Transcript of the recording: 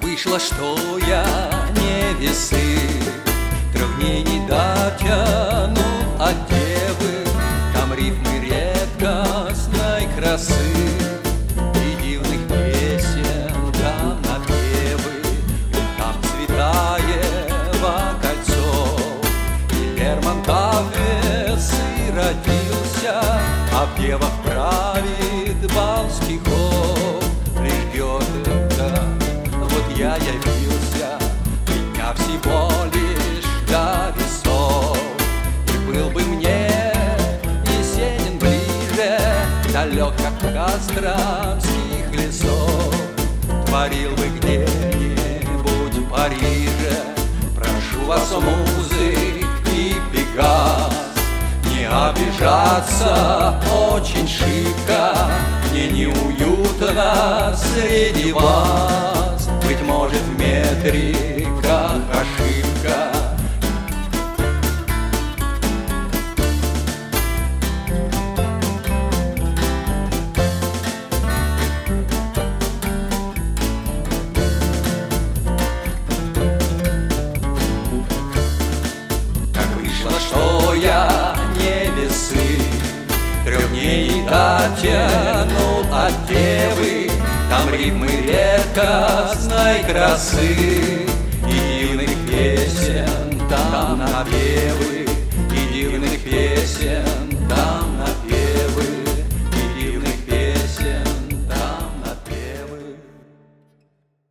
вышло, что я не весы, 3 дней не дотянул от девы. Там рифмы редкостной красы и дивных песен, там напевы, и там Цветаева кольцо. И Лермонтов весы родился, а в девах правит бал стихов. Лишь Гёте, вот я явился, меня всего лишь до весов. И был бы мне Есенин ближе, далек, как костромских лесов. Творил бы где-нибудь в Париже, прошу вас, музы и Пегас, не обижаться очень шибко, мне неуютно среди вас. Быть может, в метриках ошибка. Как вышло, что я не весы, 3 дней дотянул от девы. Там рифмы редкостной красы